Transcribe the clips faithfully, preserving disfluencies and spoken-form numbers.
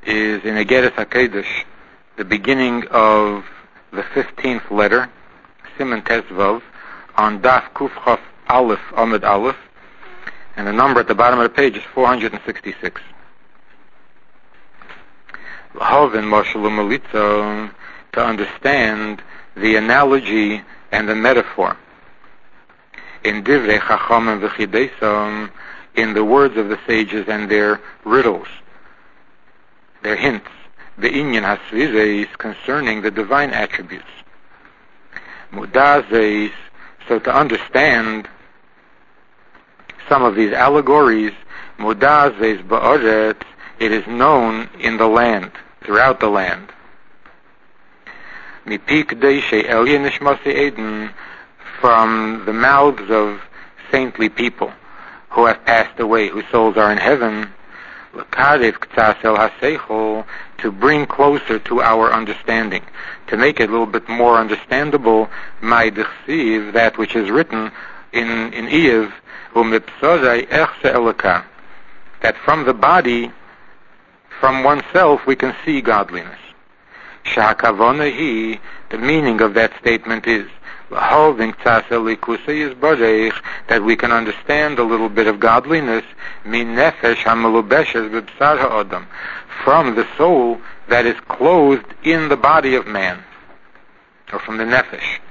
is in Egeres HaKodesh, the beginning of the fifteenth letter, Siman Tes Vav, on Daf Kuf Chaf Aleph Amud Aleph, and the number at the bottom of the page is four hundred sixty-six. L'havin Mashal U'Malitza, to understand the analogy and the metaphor. In Divrei Chachamim V'Chideisam, in the words of the sages and their riddles, their hints, Be'inyan Hasvireis, concerning the divine attributes. Mudazeis, so to understand some of these allegories, Mudazeis Ba'aretz, it is known in the land, throughout the land. Mipik Deishe Elye Nishmasi Eden, from the mouths of saintly people who have passed away, whose souls are in heaven, L'karev K'tzas El HaSeichel, to bring closer to our understanding, to make it a little bit more understandable, Mai D'chsiv, that which is written in in Eiv, U'mipsozai Echse Elaka, that from the body, from oneself, we can see godliness. Shahakavonahi, the meaning of that statement is that we can understand a little bit of godliness from the soul that is clothed in the body of man, or from the nefesh.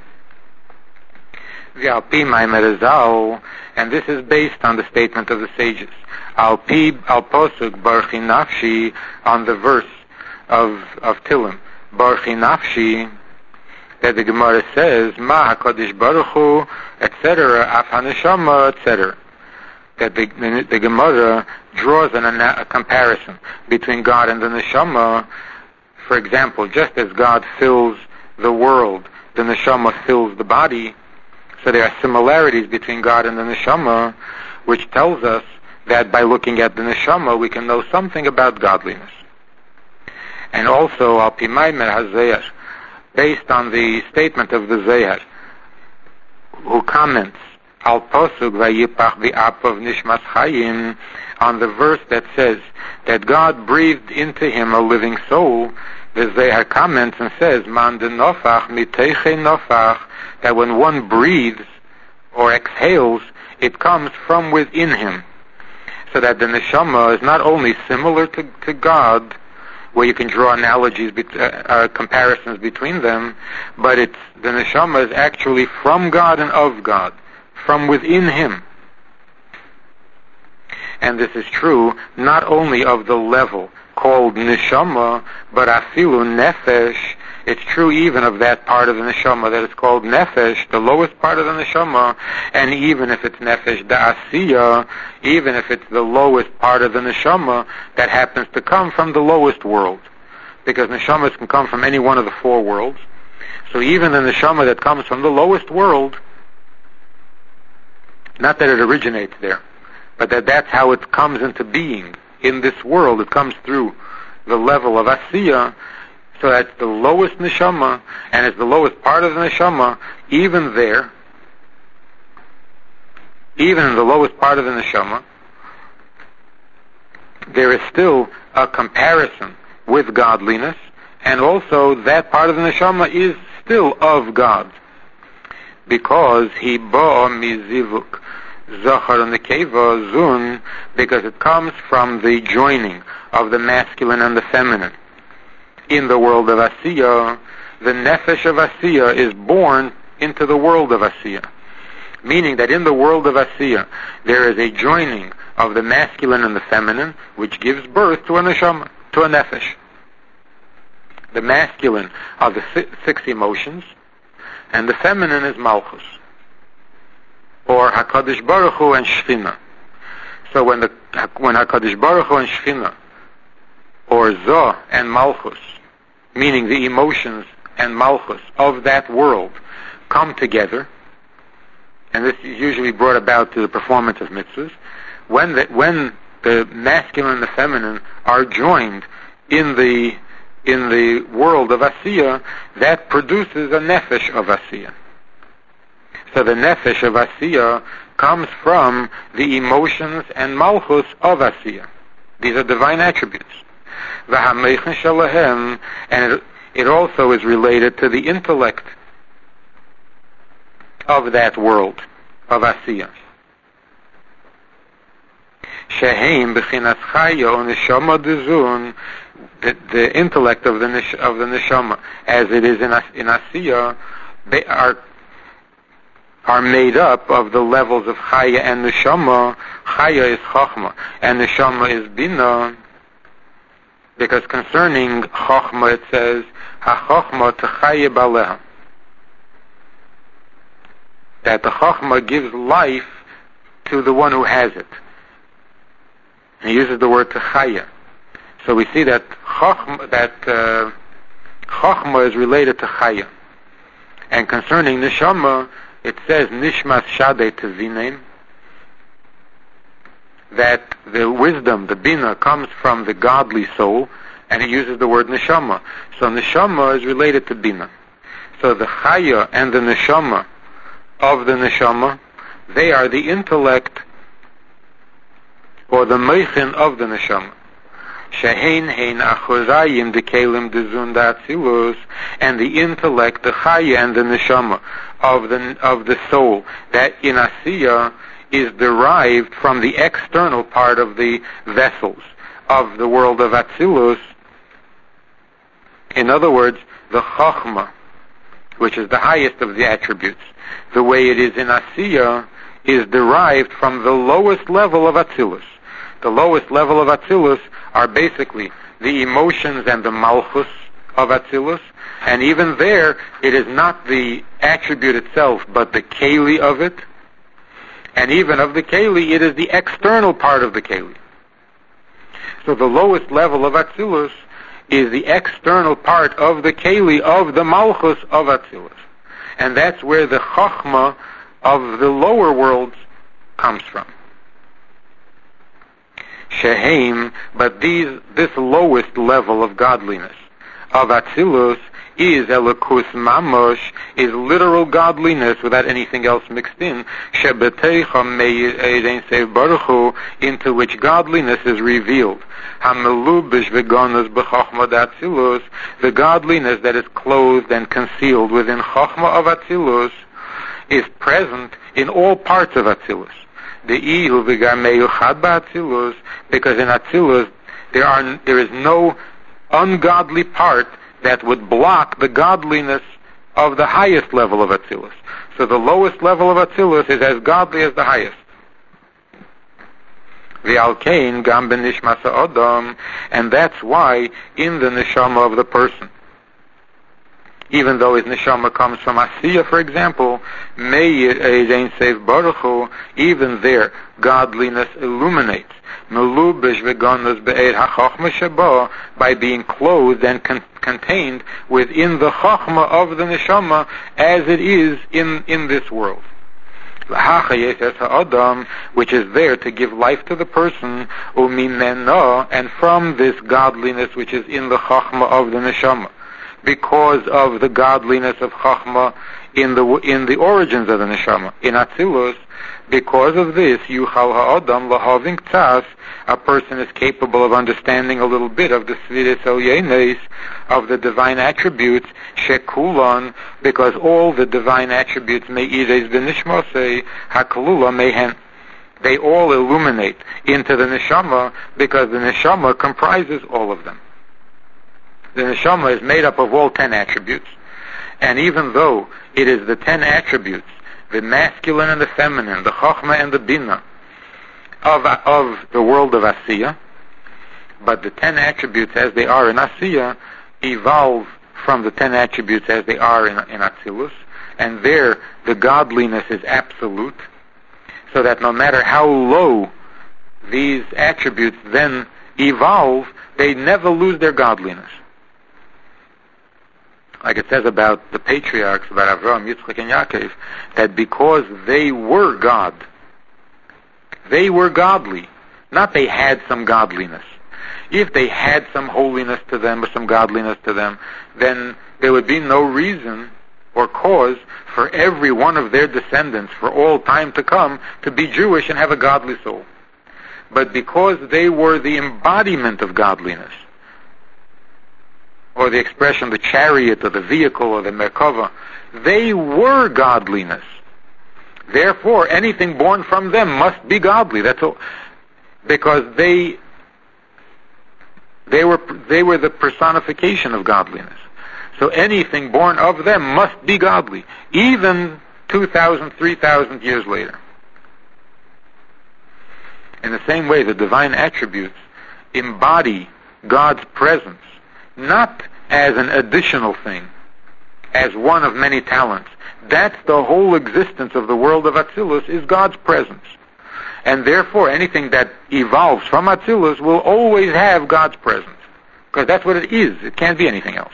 And this is based on the statement of the sages. Al pi al posuk barchi nafshi, on the verse of of Tilim, barchi nafshi, that the Gemara says, Ma HaKadosh Baruch Hu, et cetera, Af HaNeshama, et cetera. That the, the, the Gemara draws an, a comparison between God and the Neshama. For example, just as God fills the world, the Neshama fills the body, so there are similarities between God and the Neshama, which tells us that by looking at the Neshama, we can know something about godliness. And also, Al Pi Maimer HaZeir, based on the statement of the Zayar, who comments Al Posuk Vayipach V'Apav Nishmas Chayim, on the verse that says that God breathed into him a living soul. The Zayar comments and says, Man de Nofach Miteiche Nofach, that when one breathes or exhales, it comes from within him. So that the Neshama is not only similar to, to God, where you can draw analogies, bet- uh, uh, comparisons between them, but it's the neshama is actually from God and of God, from within Him. And this is true not only of the level called neshama, but afilu nefesh. It's true even of that part of the neshama that is called nefesh, the lowest part of the neshama, and even if it's nefesh da'asiya, even if it's the lowest part of the neshama that happens to come from the lowest world. Because neshamas can come from any one of the four worlds. So even the neshama that comes from the lowest world, not that it originates there, but that that's how it comes into being in this world. It comes through the level of asiya. So that's the lowest neshama, and it's the lowest part of the neshama. Even there, even in the lowest part of the neshama, there is still a comparison with godliness, and also that part of the neshama is still of God, because he ba'a mizivuk zachar nekeva zun, because it comes from the joining of the masculine and the feminine. In the world of Asiya, the nefesh of Asiya is born into the world of Asiya. Meaning that in the world of Asiya, there is a joining of the masculine and the feminine, which gives birth to a neshama, to a nefesh. The masculine are the six emotions, and the feminine is Malchus, or HaKadosh Baruch Hu and Shechina. So when the when HaKadosh Baruch Hu and Shechina, or Zoh and Malchus, meaning the emotions and Malchus of that world, come together, and this is usually brought about through the performance of mitzvahs, when the, when the masculine and the feminine are joined in the in the world of Asiya, that produces a nefesh of Asiya. So the nefesh of Asiya comes from the emotions and Malchus of Asiya. These are divine attributes. v'hameichen shalahem, and it, it also is related to the intellect of that world, of Asiya. Sheheim b'chinas chaya o neshama dezun, the, the intellect of the nish, of the neshama, as it is in in Asiya, they are are made up of the levels of chaya and neshama. Chaya is chachma, and neshama is bina. Because concerning chachma, it says ha-chachma techaya baleha, that the chachma gives life to the one who has it. He uses the word techaya. So we see that chachma, that uh, chachma is related to chaya. And concerning neshama, it says nishmas shadei tevinem, that the wisdom, the bina, comes from the godly soul, and it uses the word neshama. So neshama is related to bina. So the chaya and the neshama of the neshama, they are the intellect or the meichin of the neshama. Shehein hein achorayim dekelim dezun da'atzilus, and the intellect, the chaya and the neshama of the of the soul that in Asiya is derived from the external part of the vessels of the world of Atzilus. In other words, the chachma, which is the highest of the attributes, the way it is in Asiya, is derived from the lowest level of Atzilus. The lowest level of Atzilus are basically the emotions and the malchus of Atzilus, and even there, it is not the attribute itself, but the keli of it. And even of the keli, it is the external part of the keli. So the lowest level of Atzilus is the external part of the keli of the malchus of Atzilus. And that's where the chachma of the lower worlds comes from. Sheheim, but these, this lowest level of godliness of Atzilus is elokus mamosh, is literal godliness without anything else mixed in, shebeteicha me'erein sev baruch hu, into which godliness is revealed. Hamelubish v'ganas b'chachma d'Atzilus, the godliness that is clothed and concealed within chachma of Atzilus is present in all parts of Atzilus. The ihu v'garmeu chad ba'Atzilus, because in Atzilus there are there is no ungodly part that would block the godliness of the highest level of Atzilus. So the lowest level of Atzilus is as godly as the highest. V'alkein gam b'nishmas ha'adam, and that's why in the neshama of the person, even though his neshama comes from Asiya, for example, Meir Erein Sev Baruch Hu, even there godliness illuminates. Melubish v'ganas be'er ha'chachma sheba, by being clothed and con- contained within the chachma of the neshama as it is in, in this world. Which is there to give life to the person, umimena, and from this godliness which is in the chachma of the neshama, because of the godliness of chachma in the in the origins of the neshama in Atzilus. Because of this, yuchal ha'adam lahaving tzas, a person is capable of understanding a little bit of the sviris elyenes, of the divine attributes, shekulan, because all the divine attributes me'ires b'nishmosei hakalula mehen, they all illuminate into the neshama, because the neshama comprises all of them. The neshama is made up of all ten attributes, and even though it is the ten attributes, the masculine and the feminine, the chachma and the bina, of of the world of Asiya, but the ten attributes as they are in Asiya evolve from the ten attributes as they are in, in Atzilus, and there the godliness is absolute, so that no matter how low these attributes then evolve, they never lose their godliness. Like it says about the patriarchs, about Avraham, Yitzchak, and Yaakov, that because they were God, they were godly, not they had some godliness. If they had some holiness to them or some godliness to them, then there would be no reason or cause for every one of their descendants for all time to come to be Jewish and have a godly soul. But because they were the embodiment of godliness, or the expression the chariot or the vehicle or the Merkava, they were godliness. Therefore, anything born from them must be godly. That's all, because they they were they were the personification of godliness. So anything born of them must be godly, even two thousand, three thousand years later. In the same way, the divine attributes embody God's presence, not as an additional thing, as one of many talents. That's the whole existence of the world of Atzilus, is God's presence. And therefore, anything that evolves from Atzilus will always have God's presence, because that's what it is. It can't be anything else.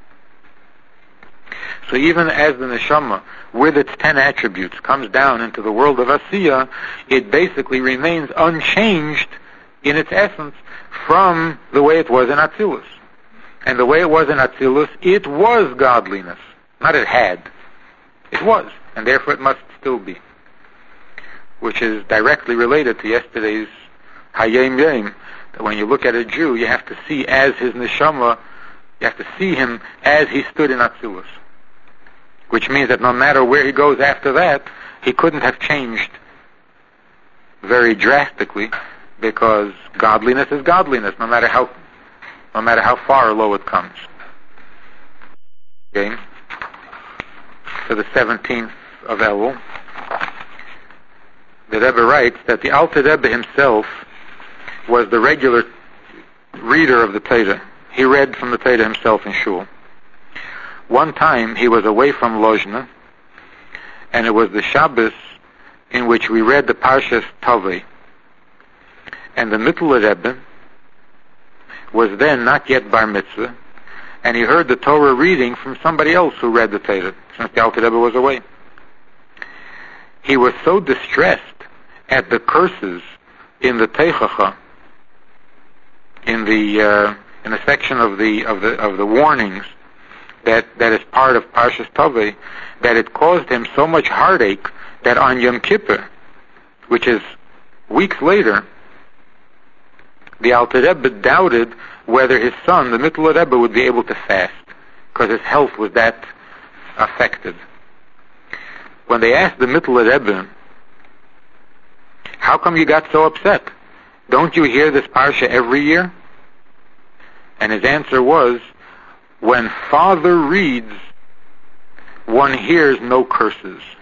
So even as the neshama, with its ten attributes, comes down into the world of Asiya, it basically remains unchanged in its essence from the way it was in Atzilus. And the way it was in Atzilus, it was godliness. Not it had. It was. And therefore it must still be. Which is directly related to yesterday's Hayem Yem, that when you look at a Jew, you have to see as his neshama, you have to see him as he stood in Atzilus. Which means that no matter where he goes after that, he couldn't have changed very drastically, because godliness is godliness, no matter how no matter how far or low it comes. Okay? To the seventeenth of Elul, the Rebbe writes that the Alter Rebbe himself was the regular reader of the Torah. He read from the Torah himself in Shul. One time he was away from Lozhna, and it was the Shabbos in which we read the Parshas Tovei. And the Mittler Rebbe was then not yet bar mitzvah, and he heard the Torah reading from somebody else who read the Torah, since the Alter Rebbe was away. He was so distressed at the curses in the Teichacha, in the uh, in the section of the of the of the warnings that that is part of Parshas Tovei, that it caused him so much heartache that on Yom Kippur, which is weeks later, the Alter Rebbe doubted whether his son, the Mittler Rebbe, would be able to fast, because his health was that affected. When they asked the Mittler Rebbe, how come you got so upset? Don't you hear this Parsha every year? And his answer was, when Father reads, one hears no curses.